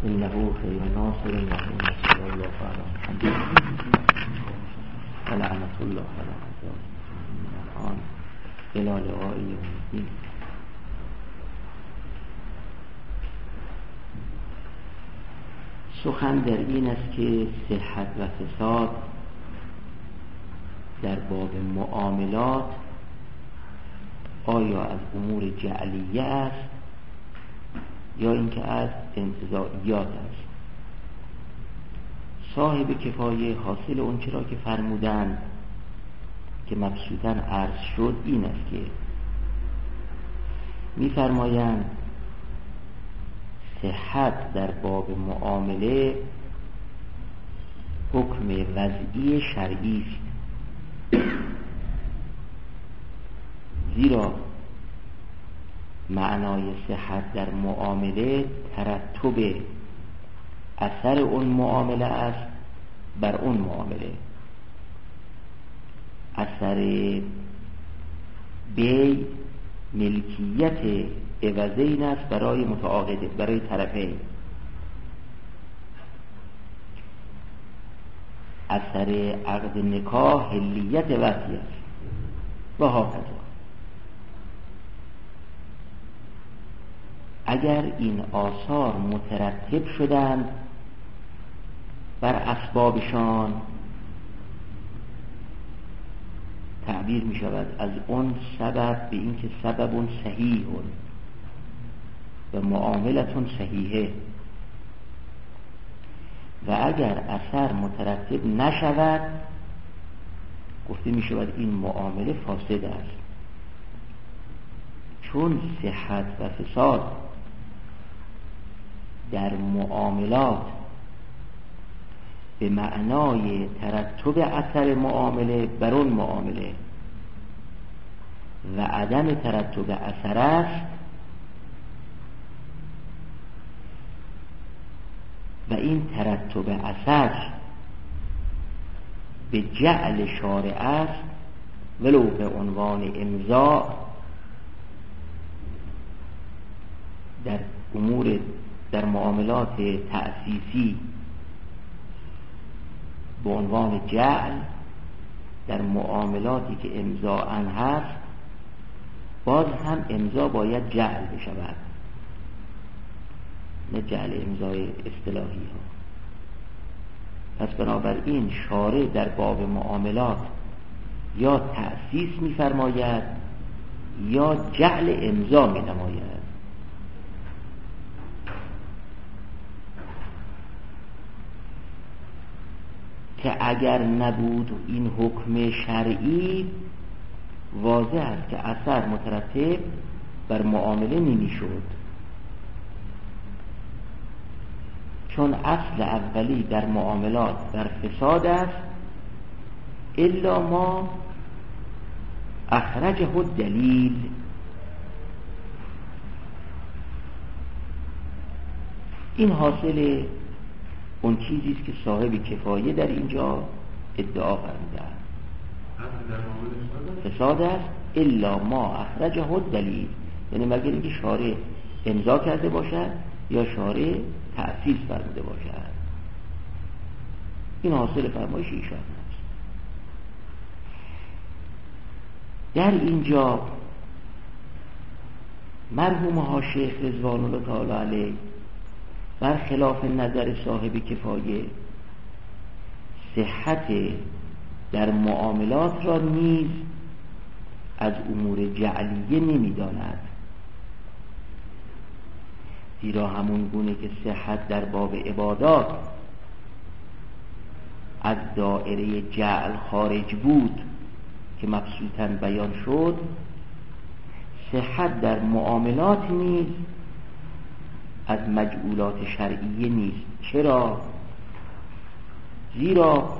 إنه خير ناصر له نصر الله فعلا الحمد لله ولعنة الله على الظالمين الآن إلى لقاء يوم الدين. سخن در این است که صحت و فساد در باب معاملات آیا از امور جعلیه است یا اینکه از انتزاعیات است. صاحب کفایه حاصل اون چرا که فرمودند که مبسوطاً عرض شد این است که می‌فرمایند صحت در باب معامله حکم وضعی شرعی است، زیرا معنای صحت در معامله ترتب اثر اون معامله است بر اون معامله. اثر بی ملکیت عوضین است برای متعاقده، برای طرفین. اثر عقد نکاح حلیت وضعی است و هاکذا. اگر این آثار مترتب شدند بر اسبابشان، تعبیر می شود از اون سبب به این که سبب صحیح و معاملتون صحیحه، و اگر اثر مترتب نشود گفته می شود این معامله فاسد است. چون صحت و فساد در معاملات به معنای ترتب اثر معامله بر اون معامله و عدم ترتب اثر است و این ترتب اثر به جعل شارع است ولو به عنوان امضا در امور در معاملات تأسیسی به عنوان جعل، در معاملاتی که امضاء هست باز هم امضا باید جعل بشود، نه جعل امضای اصطلاحی ها. پس بنابراین شارع در باب معاملات یا تأسیس می‌فرماید یا جعل امضا می‌نماید. که اگر نبود این حکم شرعی واضح است که اثر مترتب بر معامله نمی شد، چون اصل اولی در معاملات بر فساد است الا ما اخرجه الدلیل. این حاصل اون چیزی است که صاحب کفایه در اینجا ادعا فرموده است. فساد است الا ما اخرجه الدلیل، یعنی مگر اینکه شارع امضا کرده باشد یا شارع تأسیس فرموده باشد. این حاصل فرمایش ایشان است. در اینجا مرحوم ها شیخ رضوان الله تعالی علیه برخلاف نظر صاحب کفایه صحت در معاملات را نیز از امور جعلیه نمی‌داند، زیرا همون گونه که صحت در باب عبادات از دائره جعل خارج بود که مبسوطاً بیان شد، صحت در معاملات نیز از مجعولات شرعیه نیست. چرا؟ زیرا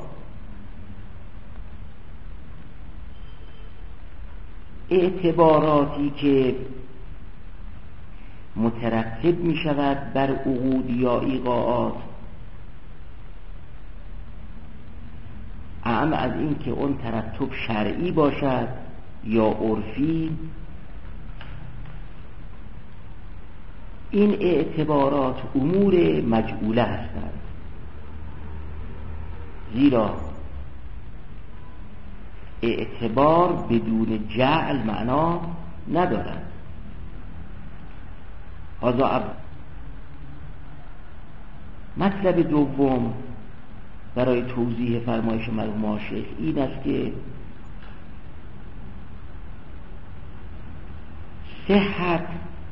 اعتباراتی که مترتب می شود بر عقود یا ایقاعات، اعم از این که اون ترتب شرعی باشد یا عرفی، این اعتبارات امور مجعوله هستند، زیرا اعتبار بدون جعل معنا ندارد. هذا مطلب دوم برای توضیح فرمایش مرحوم شیخ این است که صحت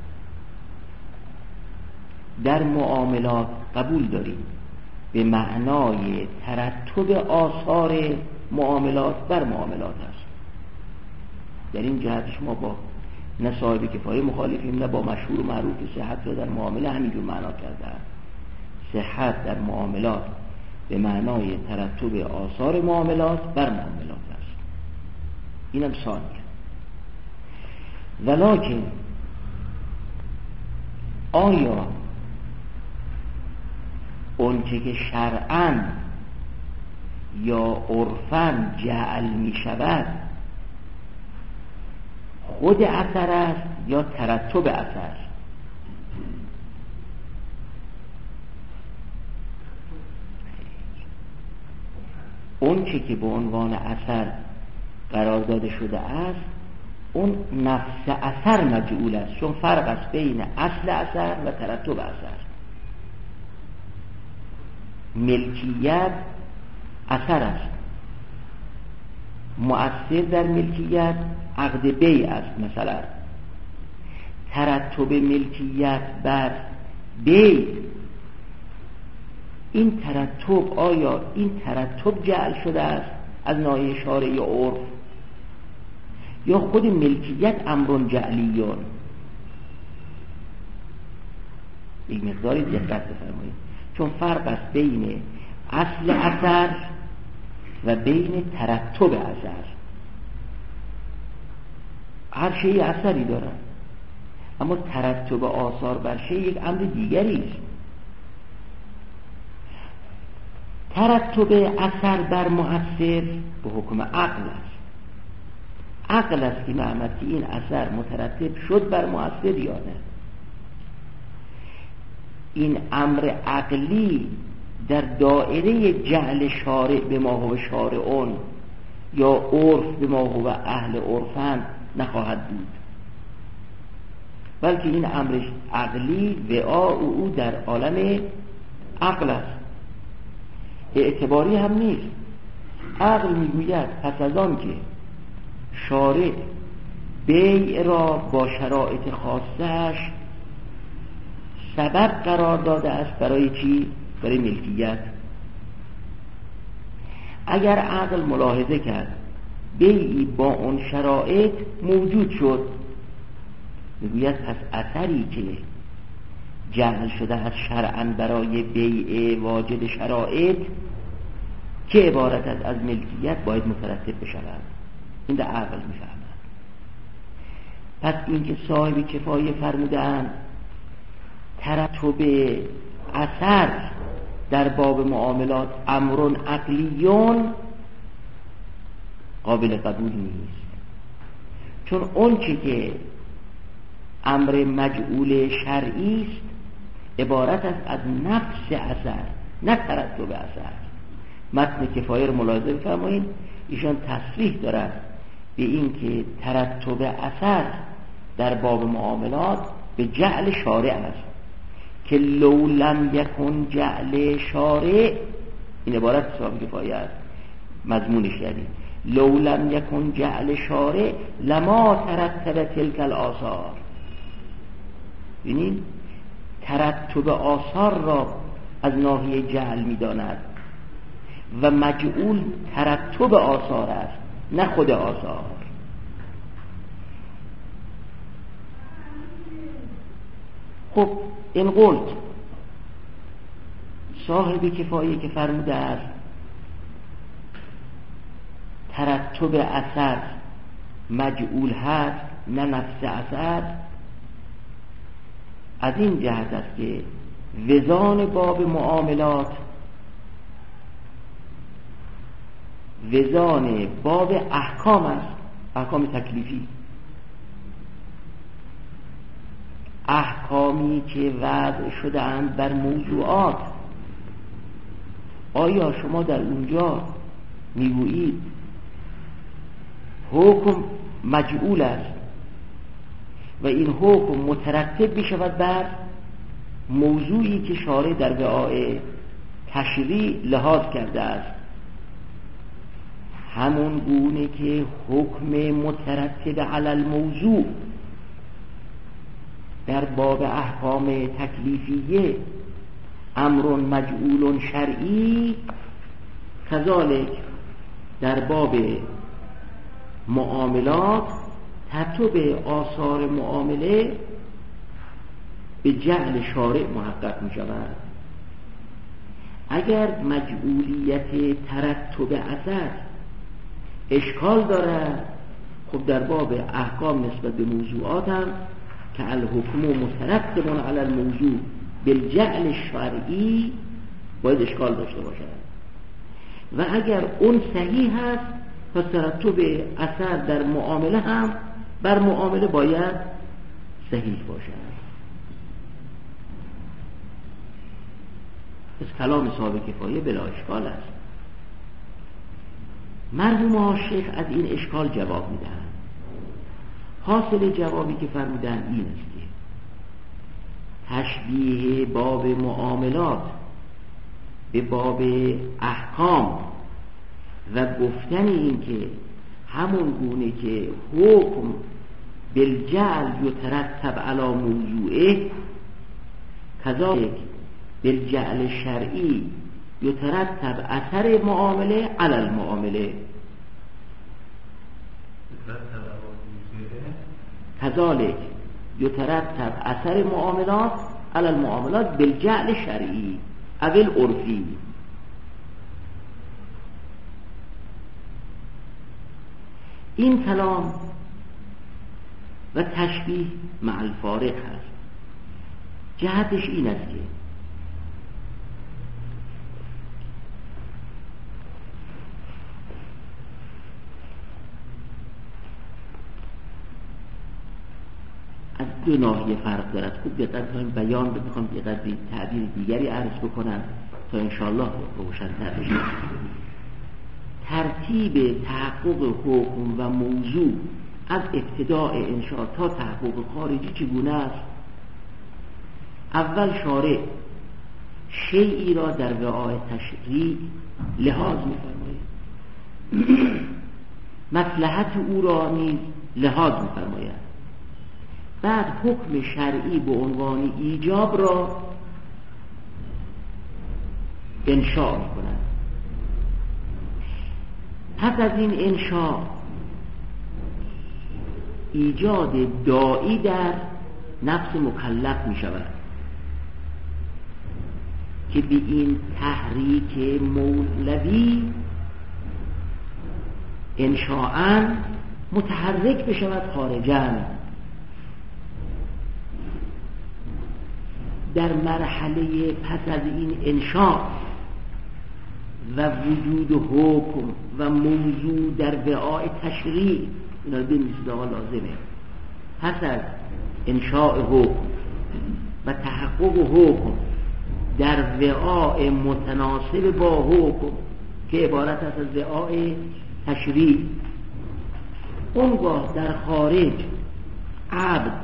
در معاملات قبول داریم به معنای ترتب آثار معاملات بر معاملات است. در این جهتش ما با نه صاحب کفایه مخالفیم، نه با مشهور و معروف صحت را در معامله همینجور معنا کرده است. صحت در معاملات به معنای ترتب آثار معاملات بر معاملات است. اینم ثانیه. ولکن آیا اونچه که شرعاً یا عرفاً جعل می شود خود اثر است یا ترتب اثر؟ اونچه که به عنوان اثر قرار داده شده است اون نفس اثر مجعول است، چون فرق است بین اصل اثر و ترتب اثر. ملکیت اثر است، مؤثر در ملکیت عقد بیع است. مثلا ترتب ملکیت بر بیع، این ترتب آیا این ترتب جعل شده است از ناحیه شارع یا عرف، یا خود ملکیت امر جعلیون؟ یک مقداری دقت بفرمایید، چون فرق است بین اصل اثر و بین ترتب اثر. هر شیء اثری دارد، اما ترتب آثار بر شیء یک امر دیگری است. ترتب اثر بر مؤثر به حکم عقل است. عقل است که معمد که این اثر مترتب شد بر مؤثر یا نه. این امر عقلی در دائره جعل شارع به ما هو شارعون یا عرف به ما هو اهل عرفن نخواهد بود، بلکه این امر عقلی وعاء او در عالم عقل است، اعتباری هم نیست. عقل میگوید پس از آن که شارع بیع را با شرایط خاصش سبب قرار داده است برای چی؟ برای ملکیت. اگر عقل ملاحظه کرد بیعی با اون شرایط موجود شد، میگوید پس اثری که جعل شده از شرعاً برای بیع واجد شرایط که عبارت از ملکیت باید مترتب بشود. این در عقل میفهمد. پس این که صاحب کفایه فرمودند ترتب اثر در باب معاملات امر عقلیون قابل قبول نیست، چون اون چه که امر مجعول شرعی است عبارت است از نفس اثر، نه ترتب اثر. متن کفایه رو ملاحظه بفرمایید، ایشان تصریح دارد به این که ترتب اثر در باب معاملات به جعل شارع است، که لو لم یکن جعل شارع، این عبارت صاحب کفایه است، مضمونش یعنی لو لم یکن جعل شارع لما ترتب تلک الاثار. ببینید ترتب آثار را از ناحیه جعل می‌داند و مجعول ترتب آثار است نه خود آثار. خب این قلت صاحب کفایه که فرموده است ترتب اثر مجعول هست نه نفس اثر، از این جهت است که وزان باب معاملات وزان باب احکام است، احکام تکلیفی. احکامی که وضع شده اند بر موضوعات، آیا شما در اونجا میگویید حکم مجعول است و این حکم مترتب بشود بر موضوعی که شارع در وعاء تشریع لحاظ کرده است، همون گونه که حکم مترتب علی الموضوع در باب احکام تکلیفیه امر مجعول شرعی، کذالک در باب معاملات ترتب آثار معامله به جعل شارع محقق می شود. اگر مجعولیت ترتب اثر اشکال دارد، خب در باب احکام نسبت به موضوعات هم که الحکم مترتب علی الموضوع بالجعل شرعی باید اشکال داشته باشد. و اگر اون صحیح هست پس ترتب اثر در معامله هم بر معامله باید صحیح باشد. پس کلام صاحب کفایه بلا اشکال است. مرحوم شیخ از این اشکال جواب میدن. حاصل جوابی که فرمودن این است که تشبیه باب معاملات به باب احکام و گفتن این که همون گونه که حکم بالجعل یترتب علی موضوعه، کذالک بالجعل شرعی یترتب اثر معامله علی المعامله، کذالک یترتب اثر معاملات علی المعاملات بالجعل شرعی اول عرفی. این کلام و تشبیه مع الفارق هست. جهتش این است که از دو ناحیه فرق دارد. خوب دقت کنیم بیان بخوام دقت تعبیر دیگری عرض بکنم تا انشاءالله روشن‌تر بشه. ترتیب تحقق حکم و موضوع از ابتداء انشاء تا تحقق خارجی چگونه است؟ اول شارع شیئی را در وعاء تشریع لحاظ می‌فرماید، مصلحت او را نیز لحاظ می‌فرماید. بعد حکم شرعی به عنوان ایجاب را انشاء می‌کند. پس از این انشاء ایجاد داعی در نفس مکلف می شود که به این تحریک مولوی انشاءاً متحرک بشود خارجاً. در مرحله پس از این انشاء و وجود حکم و موضوع در وعاء تشریع، اینا رو بنویسید آقا لازمه. پس از انشاء حکم و تحقق حکم در وعاء متناسب با حکم که عبارت است از وعاء تشریع، اونگاه در خارج عبد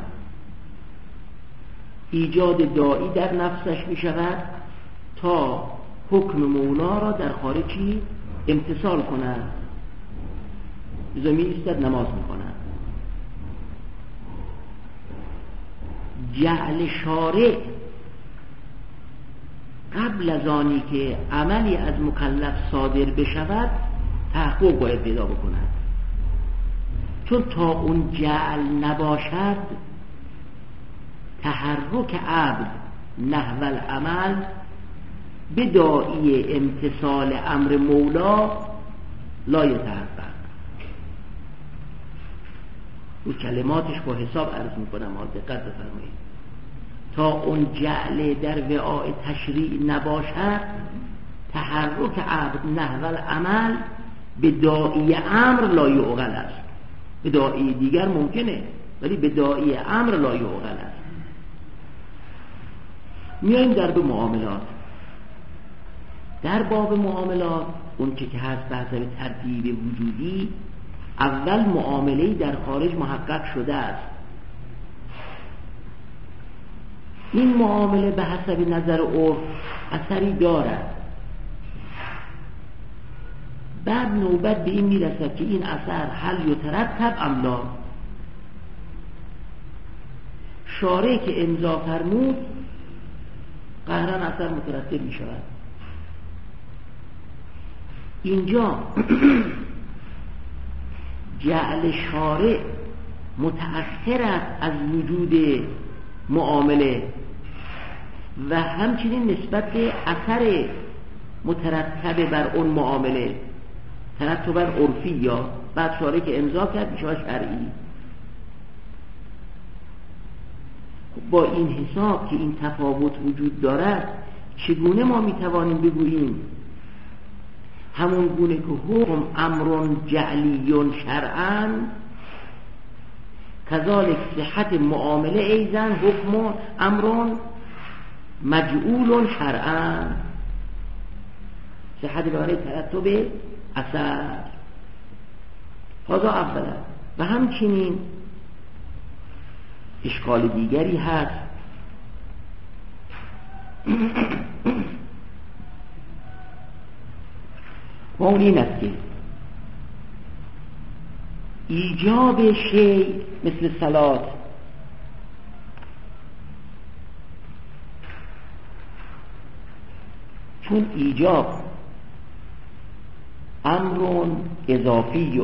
ایجاد داعی در نفسش می شود تا حکم مولا را در خارجی امتثال کند. زمین ایستد نماز می کند. جعل شارع قبل از آنی که عملی از مکلف صادر بشود تحقق باید پیدا بکند، چون تا اون جعل نباشد تحرک عبد نحو العمل به داعی امتثال امر مولا لا یتحقق. او کلماتش با حساب عرض میکنم، دقت بفرمایید. تا اون جعل در وعاء تشریع نباشد تحرک عبد نحو العمل به داعی امر لا یعقل است. به داعی دیگر ممکنه ولی به داعی امر لا یعقل است. میایم در باب معاملات. در باب معاملات اون که هست به حسب ترتیب وجودی، اول معامله‌ای در خارج محقق شده است. این معامله به حسب نظر عرف اثری دارد. بعد نوبت به این میرسد که این اثر هل یترتب ام لا. شارع که امضا فرمود قهرا اثر مترتب می شود. اینجا جعل شارع متأثر است از وجود معامله و همچنین نسبت به اثر مترتب بر اون معامله، ترتب عرفی یا بعد شارع که امضا کرد میشه شرعی. با این حساب که این تفاوت وجود دارد، چگونه ما میتوانیم بگوییم همون گونه که حکم امر جعلی شرعا، کذالک صحت معامله ایزن حکم امر مجعول شرعا، صحت برای ترتب اثر. هذا اولا. و همچنین اشکال دیگری هست و اون این است که ایجاب شیء مثل صلات چون ایجاب امر اضافی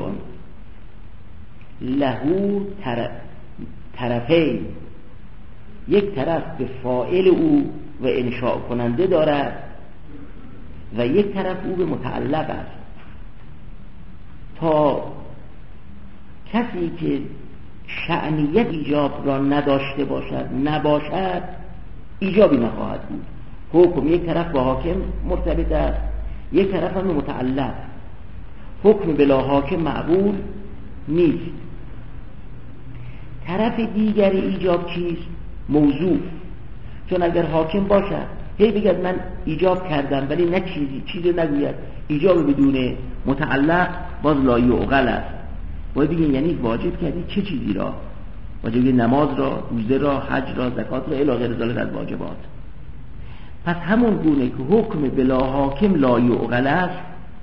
له طرفین، یک طرف به فاعل او و انشاء کننده دارد و یک طرف او به متعلق است. تا کسی که شأنیت ایجاب را نداشته نباشد ایجابی نخواهد بود. حکم یک طرف با حاکم مرتبط است، یک طرف هم متعلق. حکم بلا حاکم معقول نیست. طرف دیگر ایجاب چیست؟ موضوع. چون اگر حاکم باشد هی بگد من ایجاب کردم ولی نه چیزی نگوید، ایجاب بدون متعلق باز لا یعقل است. باید بگین یعنی واجب کردی چه چیزی را؟ واجب نماز را، روزه را، حج را، زکات را، الی غیر ذلک از واجبات. پس همون گونه که حکم بلا حاکم لا یعقل است،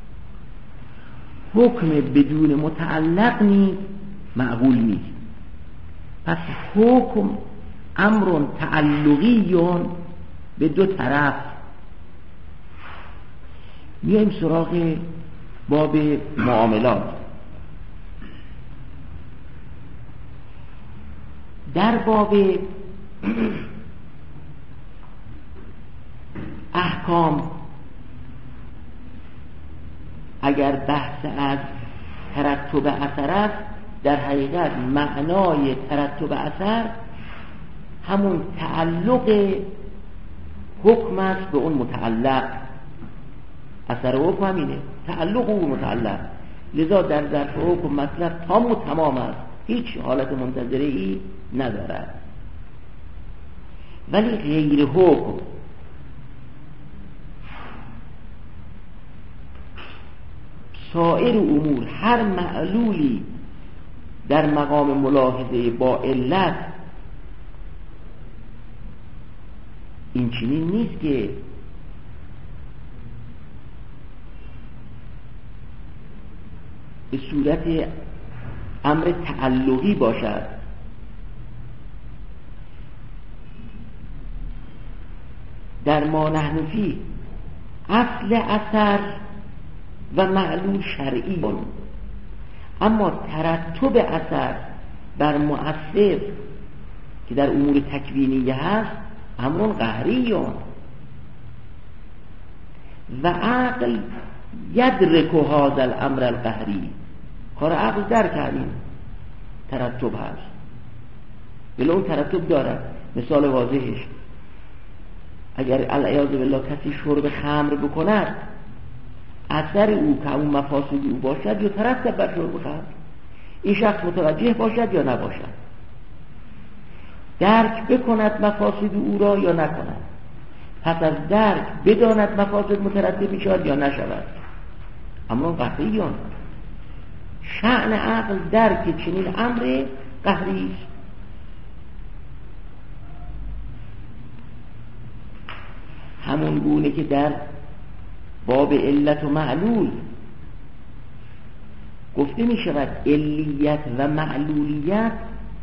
حکم بدون متعلق نیز معقول نیست. پس حکم امر تعلقی به دو طرف. میایم سراغ باب معاملات. در باب احکام اگر بحث از ترتب اثر است، در حقیقت معنای ترتب اثر همون تعلق حکم است به اون متعلق. اثر حکم همینه، تعلق او متعلق. لذا در ظرف حکم مطلب تام و تمام است، هیچ حالت منتظره ای ندارد. ولی غیر حکم سایر امور، هر معلولی در مقام ملاحظه با علت، این چنین نیست که به صورت امر تعلقی باشد. در ما نحن فیه اصل اثر و معلول شرعی، اما ترتب اثر بر مؤثر که در امور تکوینیه هست امر قهری و عقل یدرک هذا الامر القهری. کار عقل درک این ترتب هست، بله اون ترتب دارد. مثال واضحش اگر العیاذ بالله کسی شرب خمر بکند، اثر او که اون مفاسد او باشد یا ترتب بر شرب خمر، این شخص متوجه باشد یا نباشد، درک بکند مفاسد او را یا نکند. پس از درک بداند مفاسد مترتب میشود یا نشود. اما قطعیان شأن عقل درک چنین امر قهری است. همون گونه که در باب علت و معلول گفته می شود علیت و معلولیت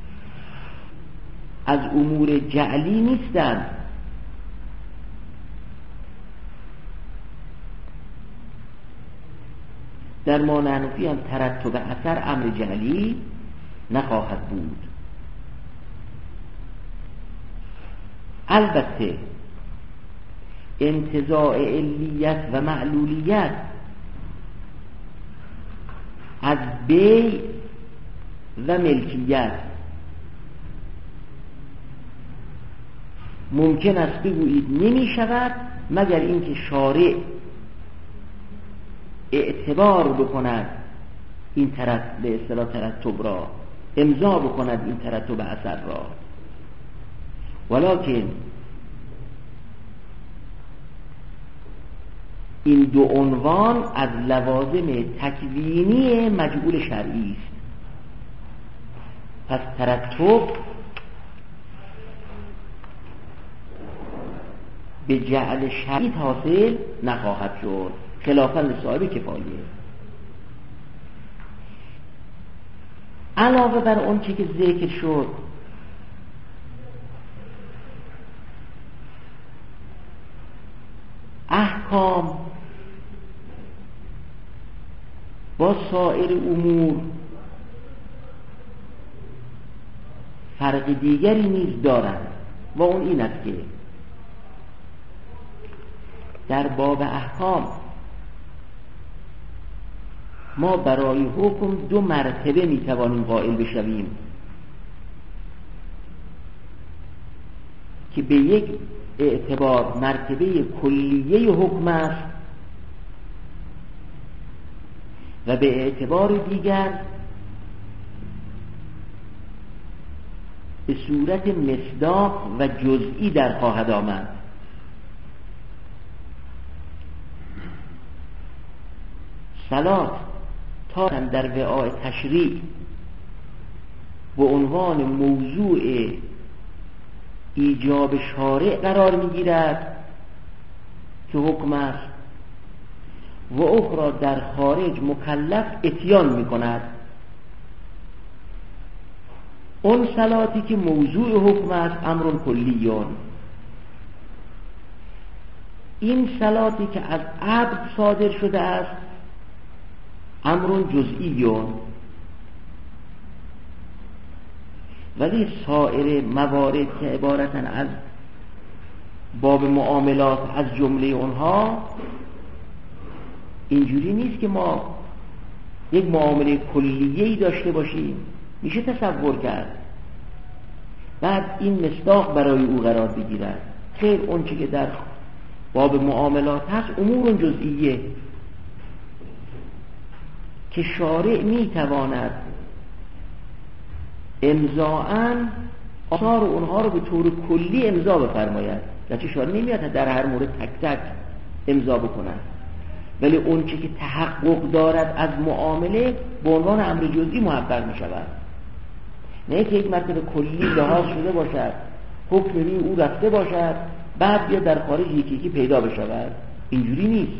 از امور جعلی نیستند. در ما نحنفی هم ترتب اثر امر جعلی نخواهد بود. البته انتزاع علیت و معلولیت از بیع و ملکیت ممکن است بگویید نمی شود مگر اینکه شارع اعتبار بکند این به اصطلاح ترتب را، امضا بکند این ترتب اثر را. ولکن این دو عنوان از لوازم تکوینی مجعول شرعی است. پس ترتب به جعل شرعی حاصل نخواهد شد، خلافاً لصاحب کفایه. علاوه بر اون چی که ذکر شد، احکام با سایر امور فرق دیگری نیز دارند و اون این است که در باب احکام ما برای حکم دو مرتبه میتوانیم قائل بشویم که به یک اعتبار مرتبه کلیه حکم است و به اعتبار دیگر به صورت مصداق و جزئی در خواهد آمد. صلات تا در وعاء تشریع به عنوان موضوع ایجاب شارع قرار میگیرد که حکم است و اخرى در خارج مکلف اتیان میکند. اون صلاتی که موضوع حکم است امر کلیون، این صلاتی که از عبد صادر شده است امر جزئیون. ولی سایر موارد که عبارتن از باب معاملات از جمله اونها اینجوری نیست که ما یک معامله کلیه‌ای داشته باشیم، میشه تصور کرد بعد این مصداق برای او قرار بگیرد. خیر، اون چی که در باب معاملات هست امور جزئیه که شارع میتواند امضاءً آثار اونها رو به طور کلی امضا بفرماید، گرچه شارع نمیاد در هر مورد تک تک امضا بکند، ولی اون چی که تحقق دارد از معامله به عنوان امر جزئی محقق می شود. نه که یک مرتبه کلی لحاظ شده باشد، حکمی او رفته باشد بعد بیا در خارج یکی یکی پیدا بشود. اینجوری نیست.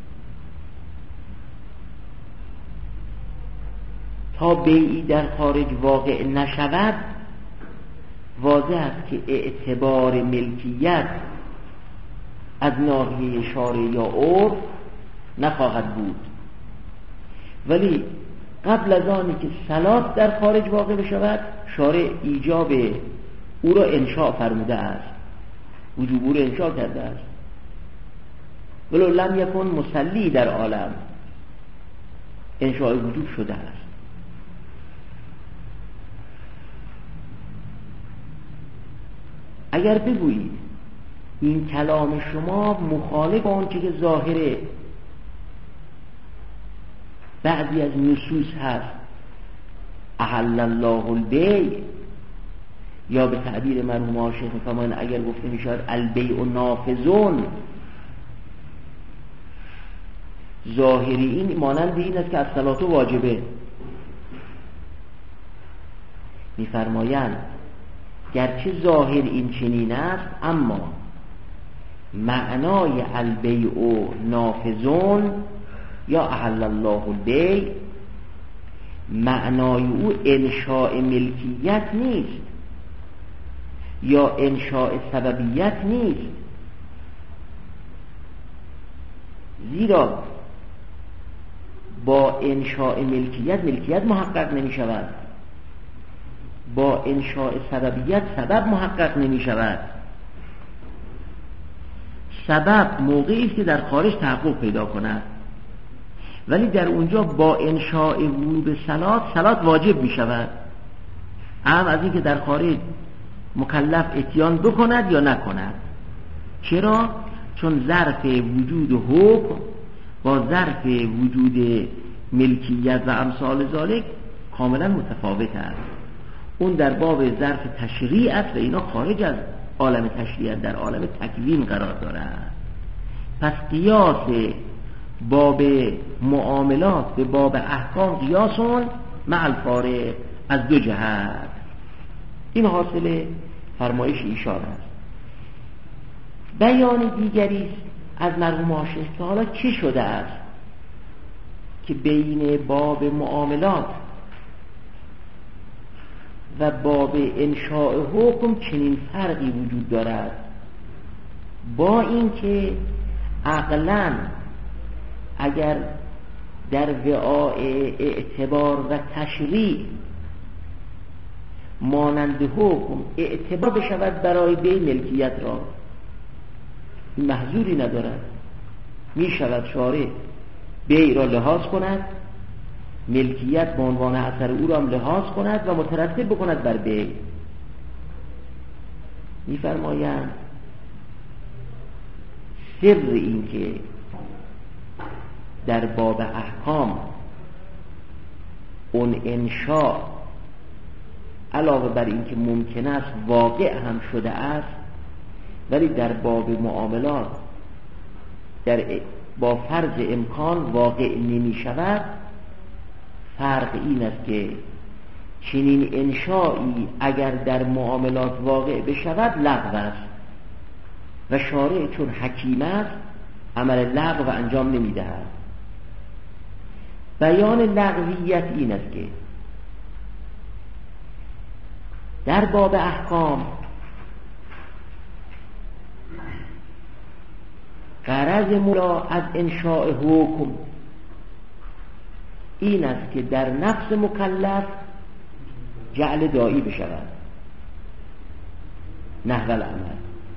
تا بیعی در خارج واقع نشود واضح است که اعتبار ملکیت از ناحیه شارع یا عرف نخواهد بود. ولی قبل از آنی که صلات در خارج واقع بشود شارع ایجاب او را انشاء فرموده است، وجوب او را انشاء کرده است. ولو لم یکن مصلی در عالم انشاء وجوب شده است. اگر بگویید این کلام شما مخالف آنچه که ظاهر بعضی از نصوص هست، احل الله البیع، یا به تعبیر مرحوم آقا شیخ میفرمایند اگر گفته میشود البیع نافذون، ظاهری این مانند این است که الصلاة واجبه. میفرمایند گرچه ظاهر این چنین است، اما معنای البیع نافذون یا احل الله البیع، معنای او انشاء ملکیت نیست یا انشاء سببیت نیست، زیرا با انشاء ملکیت محقق نمی شود، با انشاء سببیت سبب محقق نمی شود. سبب موقعی است که در خارج تحقق پیدا کند، ولی در اونجا با انشاء ورود صلات واجب می شود، اهم از این که در خارج مکلف اتیان بکند یا نکند. چرا؟ چون ظرف وجود حکم با ظرف وجود ملکیت و امثال ذالک کاملا متفاوت است. اون در باب ظرف تشریع است و اینا خارج از عالم تشریع در عالم تکوین قرار دارند. پس قیاس باب معاملات به باب احکام قیاسون مع الفارق از دو جهت. این حاصل فرمایش ایشان است. بیان دیگری از مرحوم آقا شیخ که حالا چه شده است که بین باب معاملات و باب انشاء حکم چنین فرقی وجود دارد، با اینکه عقلاً اگر در وعاء اعتبار و تشریع مانند حکم اعتبار بشود برای بیع ملکیت را، محظوری ندارد، می شود شارع بیع را لحاظ کند، ملکیت به عنوان اثر او را هم لحاظ کند و مترتب بکند بر بیع. می فرمایند سر این که در باب احکام اون انشاء علاوه بر این که ممکن است واقع هم شده است، ولی در باب معاملات با فرض امکان واقع نمی شود. فرق این است که چنین انشایی اگر در معاملات واقع بشود لغو است و شارع چون حکیم است عمل لغو انجام نمی دهد. بیان لغویت این است که در باب احکام غرض مولا از انشاء حکم این است که در نفس مکلف جعل داعی بشود نحو العمل.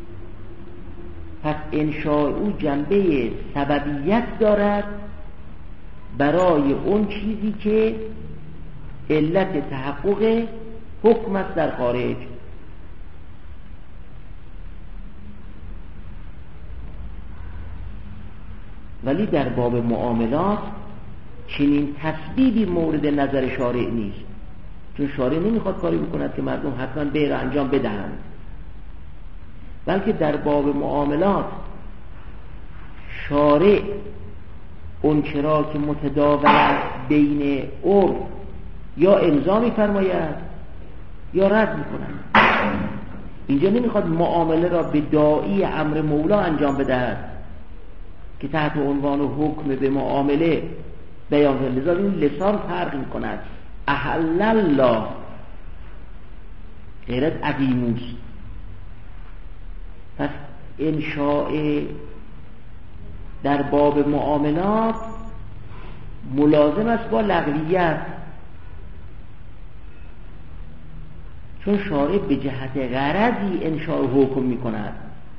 پس انشاء او جنبه سببیت دارد برای اون چیزی که علت تحقق حکم است در خارج. ولی در باب معاملات چنین تسبیبی مورد نظر شارع نیست، چون شارع نمیخواد کاری بکند که مردم حتما بیع را انجام بدهند، بلکه در باب معاملات شارع اون چرا که متداول است بین عرف یا امضا می‌فرماید یا رد می‌کند. اینجا نمیخواد معامله را به داعی امر مولا انجام بدهد که تحت عنوان حکم به معامله بیان کنه. لذا این لسان فرق می‌کند. احل الله غیرت عقیموس. پس انشاء در باب معاملات ملازم است با لغویت، چون شارع به جهت غرضی انشاء حکم می کند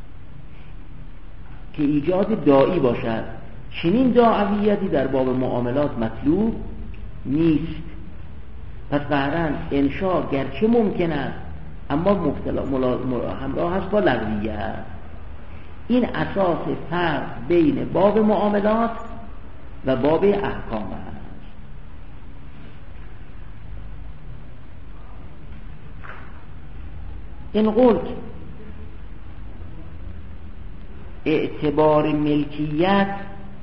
که ایجاد داعی باشد. چنین داعیتی در باب معاملات مطلوب نیست. پس قهراً انشاء گرچه ممکن است اما همراه است با لغویت. این اساس فرق بین باب معاملات و باب احکام است. این قلت اعتبار ملکیت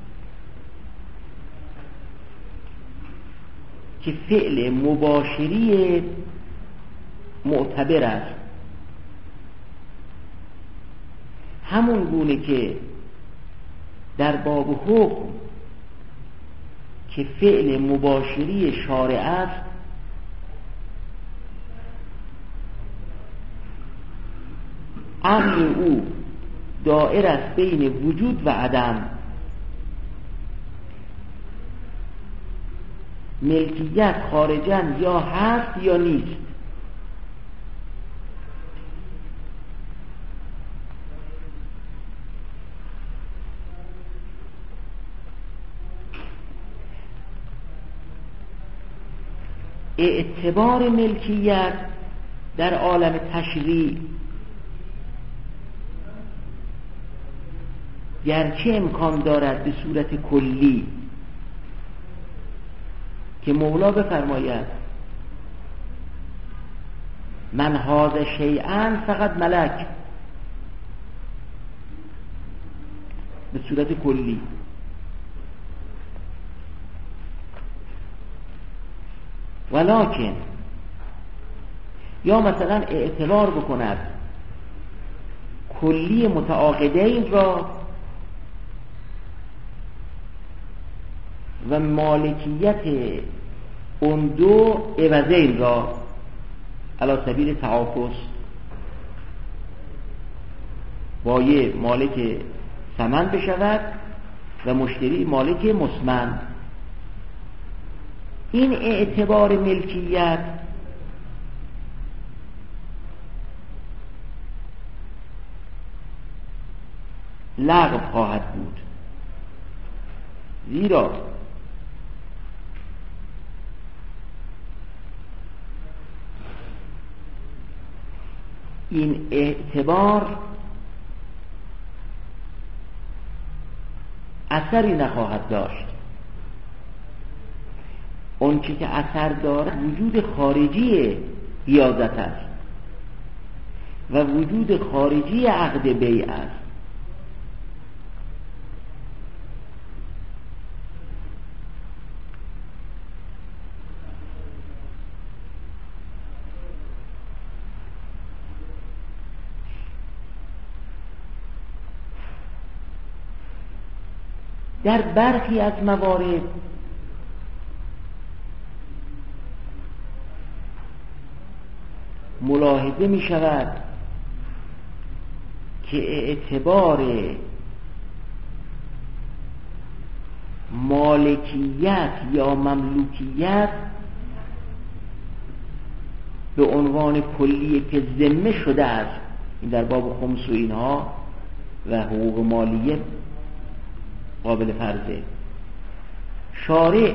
که فعل مباشری معتبر است، همون گونه که در باب حکم که فعل مباشری شارع است، امر او دائر است بین وجود و عدم. ملکیت خارجاً یا هست یا نیست. اعتبار ملکیت در عالم تشریع گرچه امکان دارد به صورت کلی که مولا بفرماید من هذا شیئا فقط ملک، به صورت کلی، ولکن یا مثلا اعتبار بکند کلی متعاقدین را و مالکیت اون دو عوضین را علی سبیل تعاکس، بایع مالک ثمن بشود و مشتری مالک مسمن. این اعتبار ملکیت لغو خواهد بود، زیرا این اعتبار اثری نخواهد داشت. اون چی که اثر دارد وجود خارجی حیازت است و وجود خارجی عقد بیع است. در برخی از موارد ملاحظه می شود که اعتبار مالکیت یا مملوکیت به عنوان کلیه که ذمه شده است، این در باب خمس و اینها و حقوق مالیه قابل فرضه، شارع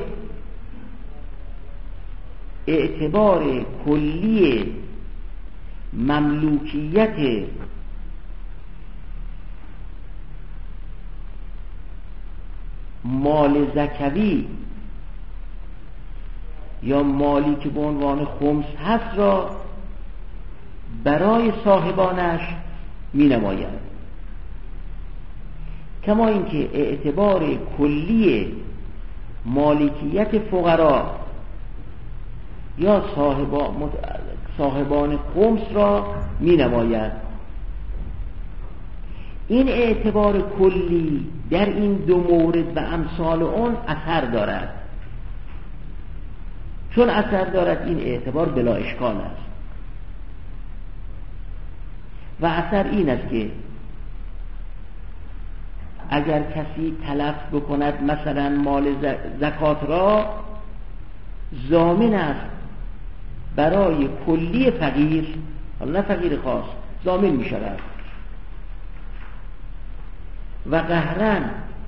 اعتبار کلی مملوکیت مال زکوی یا مالی که به عنوان خمس هست را برای صاحبانش می نماید، کما اینکه اعتبار کلی مالکیت فقرا یا صاحبان خمس را می نماید. این اعتبار کلی در این دو مورد و امثال اون اثر دارد. چون اثر دارد این اعتبار بلا اشکال است و اثر این است که اگر کسی تلف بکند مثلا مال زکات را، ضامن است برای کلی فقیر، حالا نه فقیر خاص، ضامن می شود و قهرن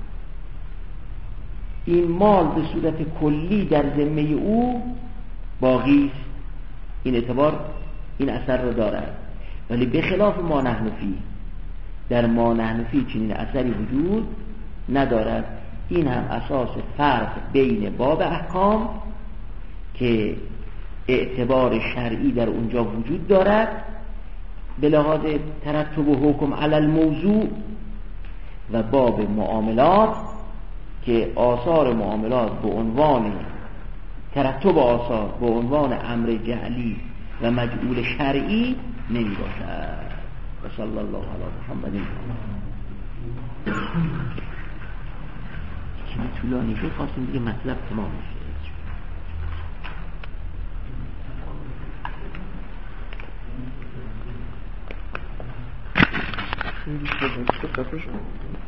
این مال به صورت کلی در ذمه او باقی است. این اعتبار این اثر را دارد، ولی به خلاف ما نحن فی، در ما نحن فی چنین اثری وجود ندارد. این هم اساس فرق بین باب احکام که اعتبار شرعی در اونجا وجود دارد به لحاظ ترتب و حکم علی الموضوع، و باب معاملات که آثار معاملات به عنوان ترتب آثار به عنوان امر جعلی و مجعول شرعی نمی باشد. و صلی الله علی محمد. که طولانی شد، خواستیم دیگه مطلب تمام شد.